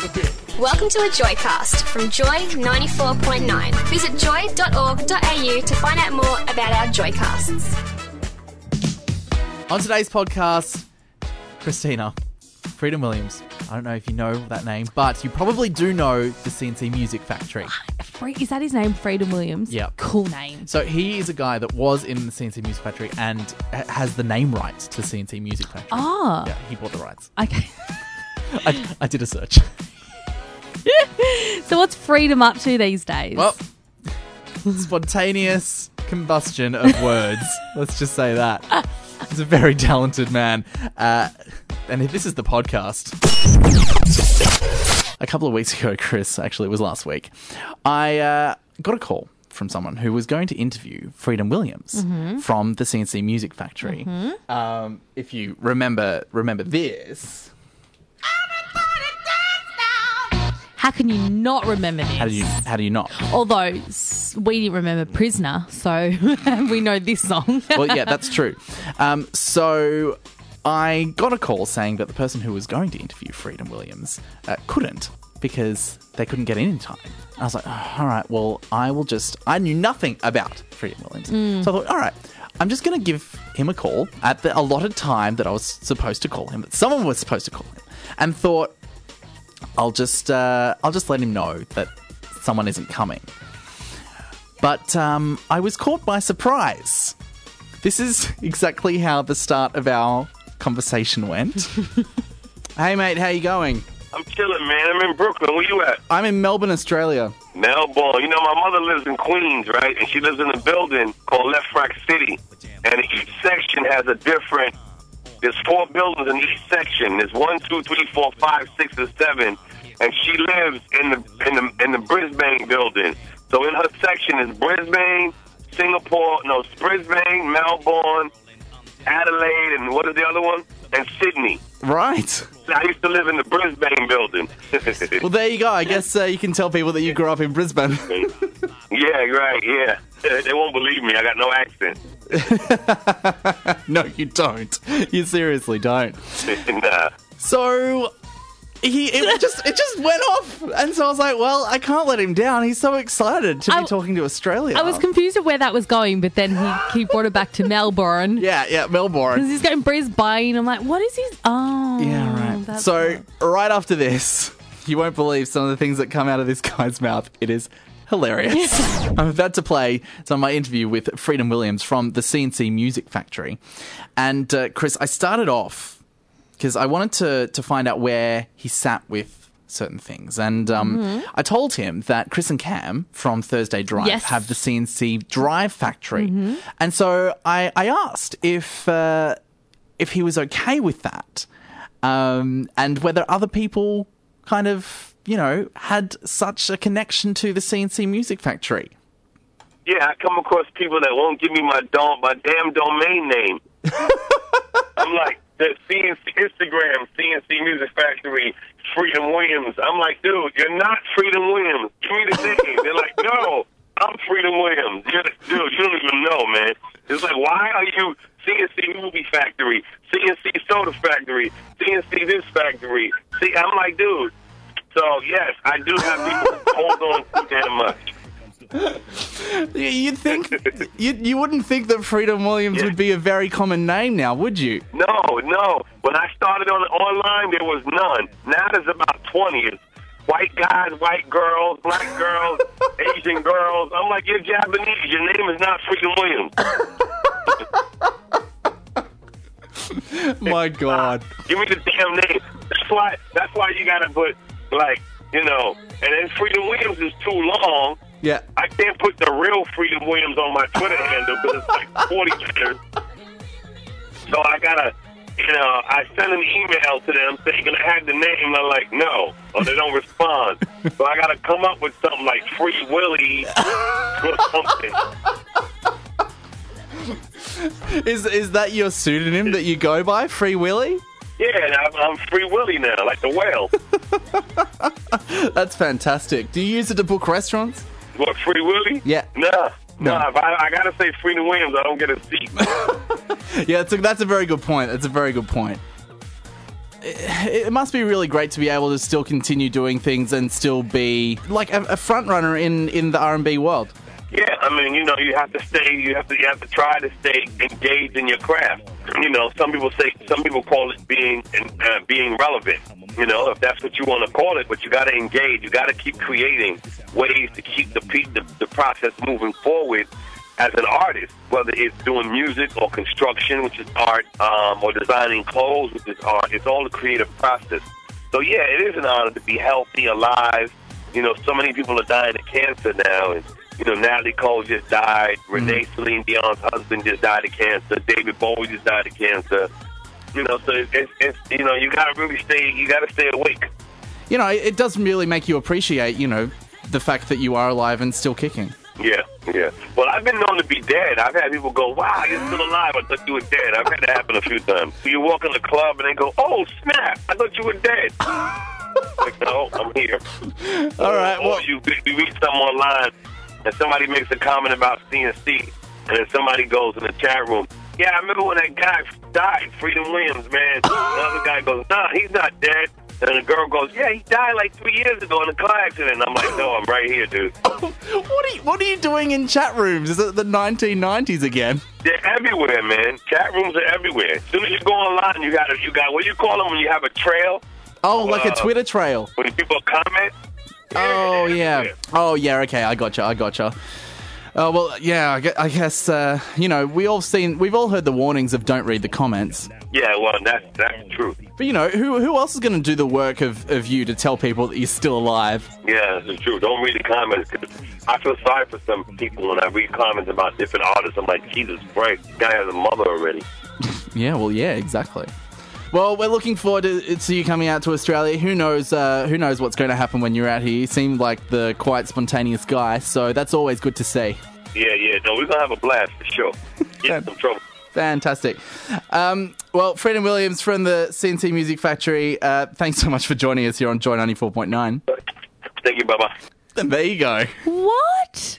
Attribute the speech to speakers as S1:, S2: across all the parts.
S1: Welcome to a Joycast from Joy 94.9. Visit joy.org.au to find out more about our Joycasts.
S2: On today's podcast, Christina, Freedom Williams. I don't know if you know that name, but you probably do know the CNC Music Factory.
S3: Is that his name, Freedom Williams?
S2: Yeah.
S3: Cool name.
S2: So he is a guy that was in the CNC Music Factory and has the name rights to CNC Music Factory.
S3: Oh.
S2: Yeah, he bought the rights.
S3: Okay.
S2: I did a search.
S3: So what's Freedom up to these days?
S2: Well, spontaneous combustion of words. Let's just say that. He's a very talented man. And if this is the podcast. A couple of weeks ago, Chris, actually it was last week, I got a call from someone who was going to interview Freedom Williams from the CNC Music Factory. If you remember this.
S3: How can you not remember this?
S2: How do you not?
S3: Although we didn't remember Prisoner, so we know this song.
S2: Well, yeah, that's true. So I got a call saying that the person who was going to interview Freedom Williams couldn't because they couldn't get in time. I was like, oh, all right, well, I knew nothing about Freedom Williams. So I thought, all right, I'm just going to give him a call at the allotted time that I was supposed to call him, that someone was supposed to call him, and thought, I'll just let him know that someone isn't coming. But I was caught by surprise. This is exactly how the start of our conversation went. Hey, mate, how you going?
S4: I'm chilling, man. I'm in Brooklyn. Where you at?
S2: I'm in Melbourne, Australia.
S4: Melbourne. You know, my mother lives in Queens, right? And she lives in a building called Left Rack City. And each section has a different... There's 4 buildings in each section. There's 1, 2, 3, 4, 5, 6, and 7. And she lives in the Brisbane building. So in her section is Brisbane, Brisbane, Melbourne, Adelaide, and what is the other one? And Sydney.
S2: Right.
S4: I used to live in the Brisbane building.
S2: Well, there you go. I guess you can tell people that you grew up in Brisbane.
S4: Yeah, right, yeah. They won't believe me. I got no accent.
S2: No, you don't. You seriously don't.
S4: Nah.
S2: So it just went off, and so I was like, well, I can't let him down. He's so excited to be talking to Australia.
S3: I was confused at where that was going, but then he brought it back to Melbourne.
S2: Yeah, Melbourne.
S3: Because he's going Brisbane. I'm like, what is his... Oh.
S2: Yeah, right.
S3: That's
S2: So right after this, you won't believe some of the things that come out of this guy's mouth. It is hilarious. I'm about to play some of my interview with Freedom Williams from the CNC Music Factory. And Chris, I started off because I wanted to find out where he sat with certain things. And I told him that Chris and Cam from Thursday Drive have the CNC Drive Factory. And so I asked if he was okay with that, and whether other people kind of, you know, had such a connection to the CNC Music Factory.
S4: Yeah, I come across people that won't give me my damn domain name. I'm like, the CNC Instagram, CNC Music Factory, Freedom Williams. I'm like, dude, you're not Freedom Williams. Give me the name. They're like, no, I'm Freedom Williams. Dude, you don't even know, man. It's like, why are you CNC Movie Factory, CNC Soda Factory, CNC this factory? See, I'm like, dude. So, yes, I do have people hold on too damn much.
S2: You'd think you wouldn't think that Freedom Williams would be a very common name now, would you?
S4: No. When I started online, there was none. Now there's about 20. It's white guys, white girls, black girls, Asian girls. I'm like, you're Japanese. Your name is not Freedom Williams.
S2: My God.
S4: Give me the damn name. That's why you gotta put, like, you know, and then Freedom Williams is too long.
S2: Yeah.
S4: I can't put the real Freedom Williams on my Twitter handle because it's like 40 letters. So I gotta, you know, I send an email to them saying, can I have the name? They're like, no. Or they don't respond. So I gotta come up with something like Free Willy or something.
S2: Is that your pseudonym that you go by, Free Willy?
S4: Yeah, I'm Free Willy now, like the whale.
S2: That's fantastic. Do you use it to book restaurants?
S4: What, Free Willy?
S2: Yeah.
S4: Nah.
S2: No.
S4: If I gotta say Freedom Williams, I don't get a seat.
S2: Yeah, that's a very good point. That's a very good point. it must be really great to be able to still continue doing things and still be like a front runner in the R&B world.
S4: Yeah, I mean, you have to stay. You have to try to stay engaged in your craft. Some people call it being relevant. If that's what you want to call it, but you got to engage. You got to keep creating ways to keep the process moving forward as an artist, whether it's doing music or construction, which is art, or designing clothes, which is art. It's all a creative process. So yeah, it is an honor to be healthy, alive. So many people are dying of cancer now, and Natalie Cole just died. Renee Celine Dion's husband just died of cancer. David Bowie just died of cancer. So it's you got to really stay awake.
S2: It does really make you appreciate, the fact that you are alive and still kicking.
S4: Yeah. Well, I've been known to be dead. I've had people go, "Wow, you're still alive. I thought you were dead." I've had that happen a few times. You walk in the club and they go, "Oh, snap! I thought you were dead." Like, no, I'm here.
S2: All right.
S4: Or you read something online and somebody makes a comment about CNC, and then somebody goes in the chat room, "Yeah, I remember when that guy died, Freedom Williams, man." The other guy goes, "Nah, he's not dead." And the girl goes, "Yeah, he died like 3 years ago in a car accident." And I'm like, "No, I'm right here, dude."
S2: What are you doing in chat rooms? Is it the 1990s again?
S4: They're everywhere, man. Chat rooms are everywhere. As soon as you go online, you got what do you call them when you have a trail?
S2: Oh, like a Twitter trail.
S4: When people comment.
S2: Oh yeah. Oh yeah. Okay, I gotcha. Oh well, yeah. I guess we've all heard the warnings of don't read the comments.
S4: Yeah, well, that's true.
S2: But who else is going to do the work of you to tell people that you're still alive?
S4: Yeah, that's true. Don't read the comments. 'Cause I feel sorry for some people when I read comments about different artists. I'm like, Jesus Christ, this guy has a mother already.
S2: Yeah, well, yeah, exactly. Well, we're looking forward to you coming out to Australia. Who knows what's going to happen when you're out here. You seem like the quite spontaneous guy, so that's always good to see.
S4: Yeah. No, we're going to have a blast for sure. Get in some trouble.
S2: Fantastic. Well, Freedom Williams from the CNC Music Factory, thanks so much for joining us here on Joy 94.9.
S4: Thank you, bye-bye.
S2: And there you go.
S3: What?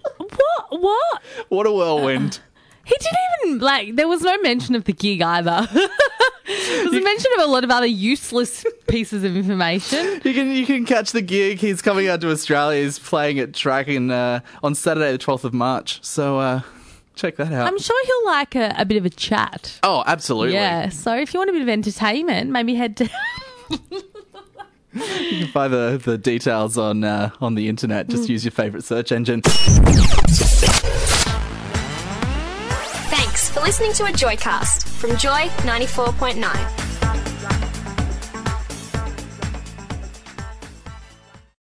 S2: What a whirlwind.
S3: He didn't even, there was no mention of the gig either. There was a mention of a lot of other useless pieces of information.
S2: You can catch the gig. He's coming out to Australia. He's playing at Track on Saturday the 12th of March. So check that out.
S3: I'm sure he'll like a bit of a chat.
S2: Oh, absolutely.
S3: Yeah, so if you want a bit of entertainment, maybe head to...
S2: You can find the details on the internet. Just use your favourite search engine.
S1: Thanks for listening to a Joycast from Joy 94.9.